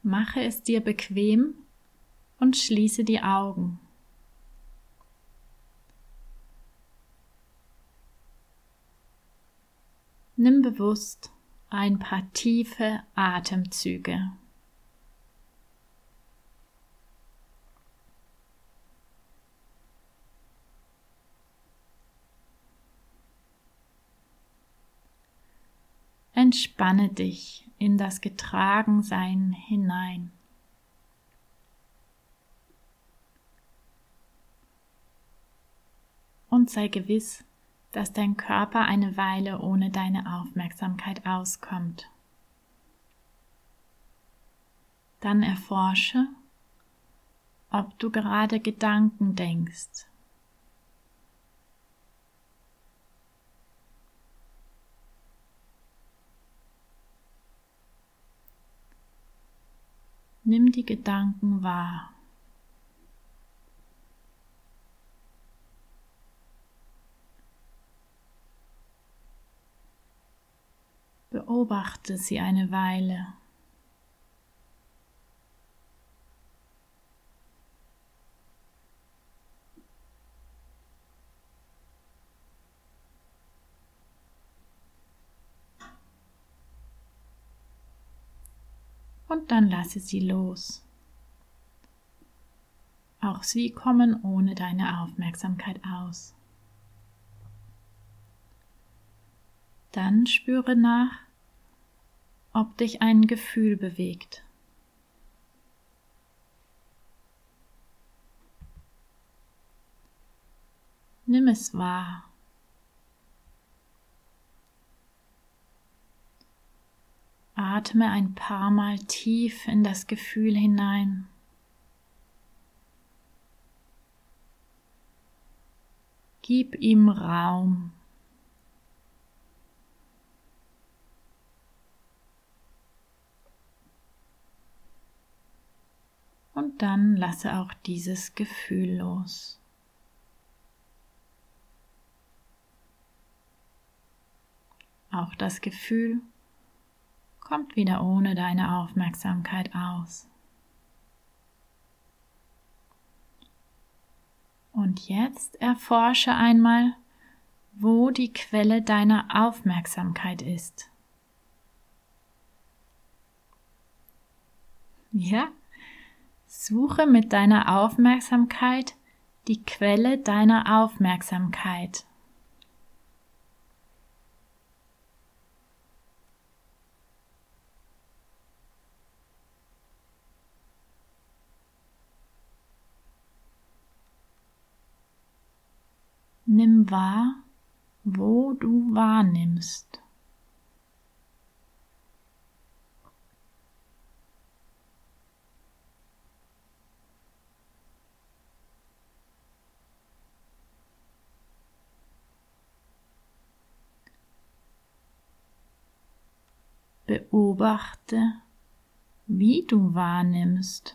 Mache es dir bequem und schließe die Augen. Nimm bewusst ein paar tiefe Atemzüge. Entspanne dich in das Getragensein hinein. Und sei gewiss, dass dein Körper eine Weile ohne deine Aufmerksamkeit auskommt. Dann erforsche, ob du gerade Gedanken denkst. Nimm die Gedanken wahr. Beobachte sie eine Weile. Und dann lasse sie los. Auch sie kommen ohne deine Aufmerksamkeit aus. Dann spüre nach, ob dich ein Gefühl bewegt. Nimm es wahr. Atme ein paar Mal tief in das Gefühl hinein. Gib ihm Raum. Und dann lasse auch dieses Gefühl los. Auch das Gefühl kommt wieder ohne deine Aufmerksamkeit aus. Und jetzt erforsche einmal, wo die Quelle deiner Aufmerksamkeit ist. Ja, suche mit deiner Aufmerksamkeit die Quelle deiner Aufmerksamkeit. Nimm wahr, wo du wahrnimmst. Beobachte, wie du wahrnimmst.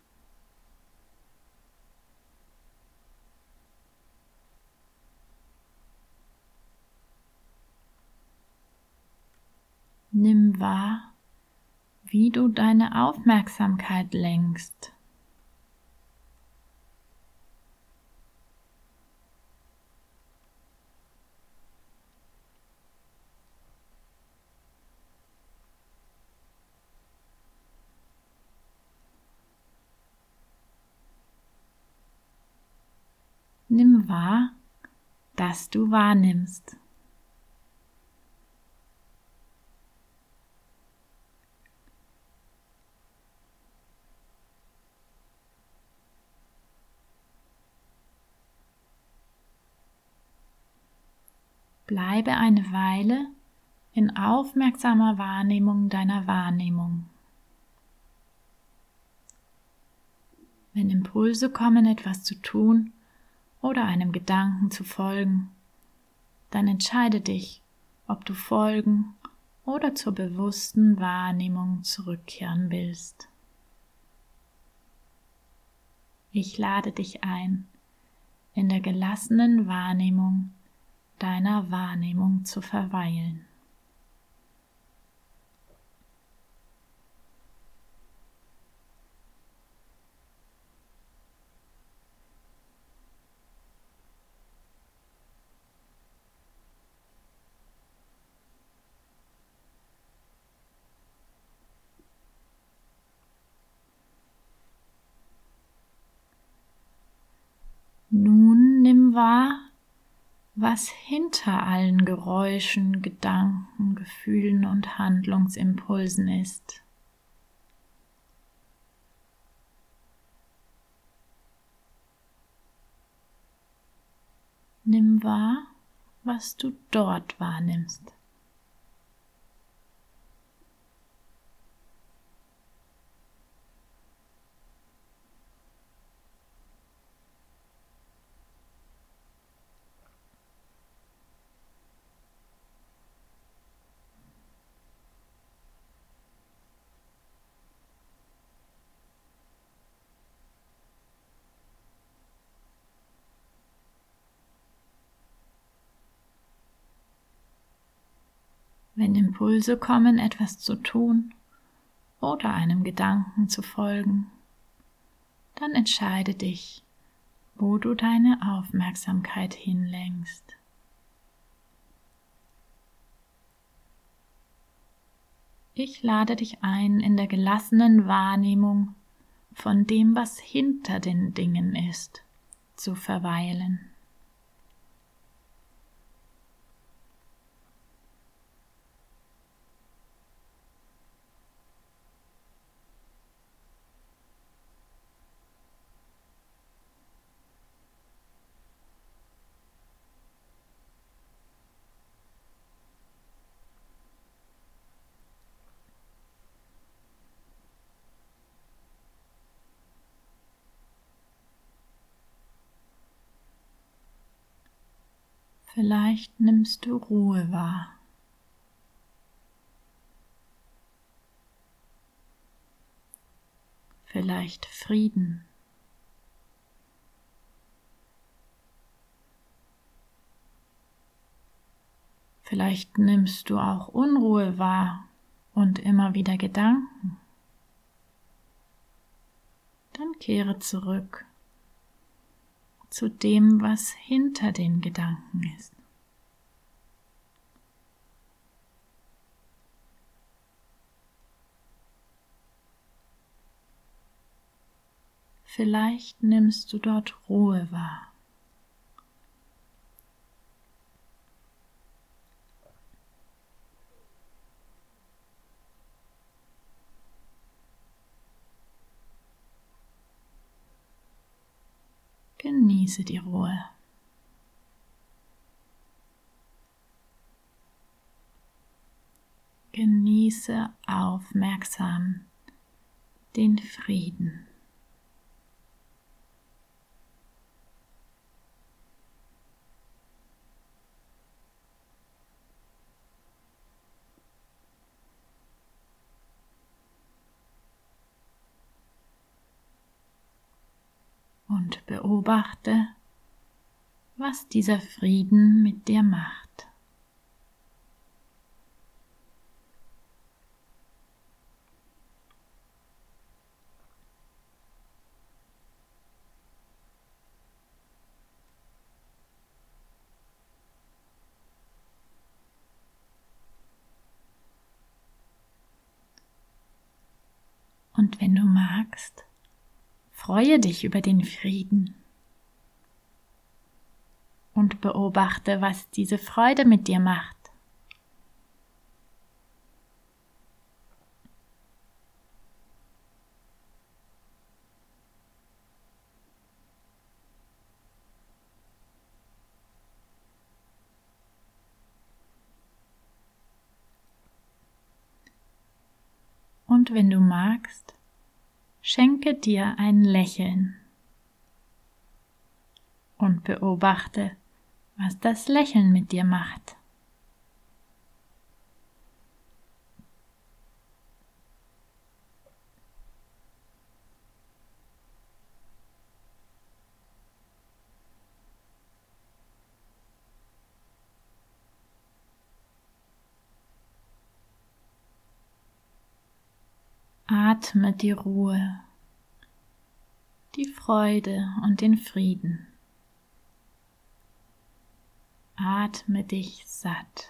Nimm wahr, wie du deine Aufmerksamkeit lenkst. Nimm wahr, dass du wahrnimmst. Bleibe eine Weile in aufmerksamer Wahrnehmung deiner Wahrnehmung. Wenn Impulse kommen, etwas zu tun oder einem Gedanken zu folgen, dann entscheide dich, ob du folgen oder zur bewussten Wahrnehmung zurückkehren willst. Ich lade dich ein, in der gelassenen Wahrnehmung deiner Wahrnehmung zu verweilen. wahr, was hinter allen Geräuschen, Gedanken, Gefühlen und Handlungsimpulsen ist. Nimm wahr, was du dort wahrnimmst. Wenn Impulse kommen, etwas zu tun oder einem Gedanken zu folgen, dann entscheide dich, wo du deine Aufmerksamkeit hinlenkst. Ich lade dich ein, in der gelassenen Wahrnehmung von dem, was hinter den Dingen ist, zu verweilen. Vielleicht nimmst du Ruhe wahr. Vielleicht Frieden. Vielleicht nimmst du auch Unruhe wahr und immer wieder Gedanken. Dann kehre zurück zu dem, was hinter den Gedanken ist. Vielleicht nimmst du dort Ruhe wahr. Genieße die Ruhe. Genieße aufmerksam den Frieden. Und beobachte, was dieser Frieden mit dir macht. Und wenn du magst, freue dich über den Frieden und beobachte, was diese Freude mit dir macht. Und wenn du magst, schenke dir ein Lächeln und beobachte, was das Lächeln mit dir macht. Atme die Ruhe, die Freude und den Frieden. Atme dich satt.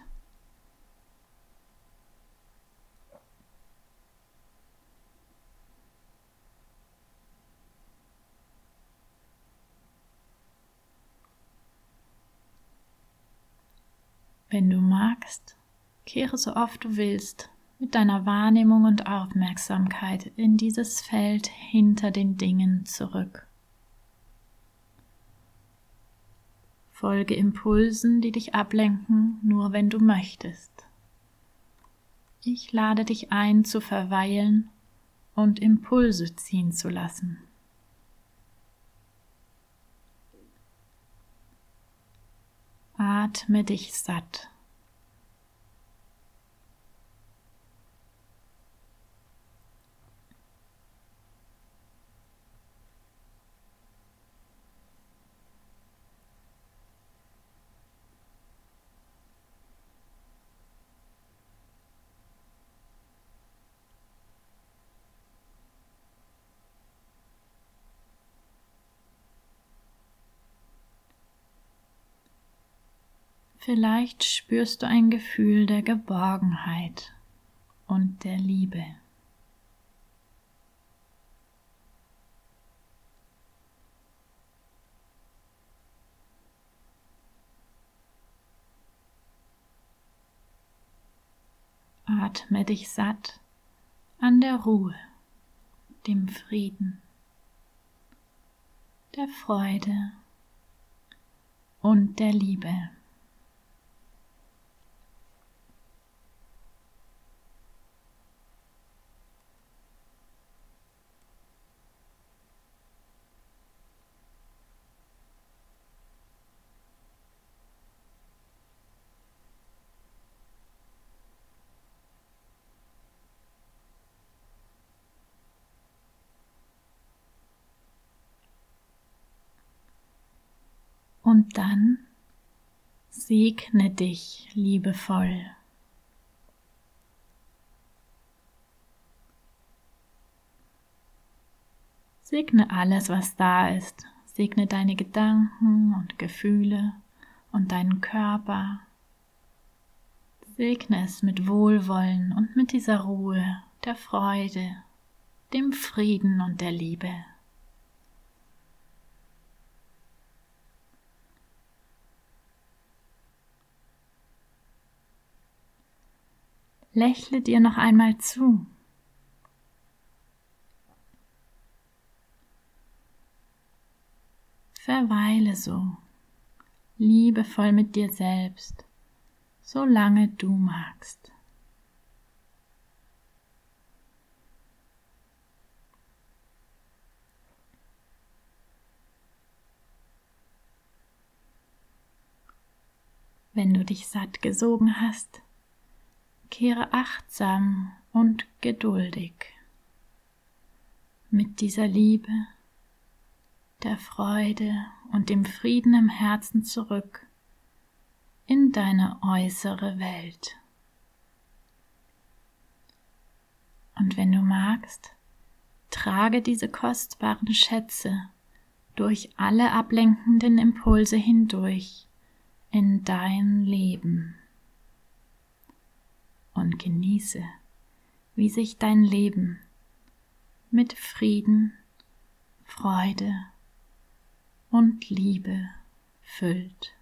Wenn du magst, kehre so oft du willst mit deiner Wahrnehmung und Aufmerksamkeit in dieses Feld hinter den Dingen zurück. Folge Impulsen, die dich ablenken, nur wenn du möchtest. Ich lade dich ein, zu verweilen und Impulse ziehen zu lassen. Atme dich satt. Vielleicht spürst du ein Gefühl der Geborgenheit und der Liebe. Atme dich satt an der Ruhe, dem Frieden, der Freude und der Liebe. Und dann segne dich liebevoll. Segne alles, was da ist. Segne deine Gedanken und Gefühle und deinen Körper. Segne es mit Wohlwollen und mit dieser Ruhe, der Freude, dem Frieden und der Liebe. Lächle dir noch einmal zu. Verweile so, liebevoll mit dir selbst, solange du magst. Wenn du dich satt gesogen hast, kehre achtsam und geduldig mit dieser Liebe, der Freude und dem Frieden im Herzen zurück in deine äußere Welt. Und wenn du magst, trage diese kostbaren Schätze durch alle ablenkenden Impulse hindurch in dein Leben und genieße, wie sich dein Leben mit Frieden, Freude und Liebe füllt.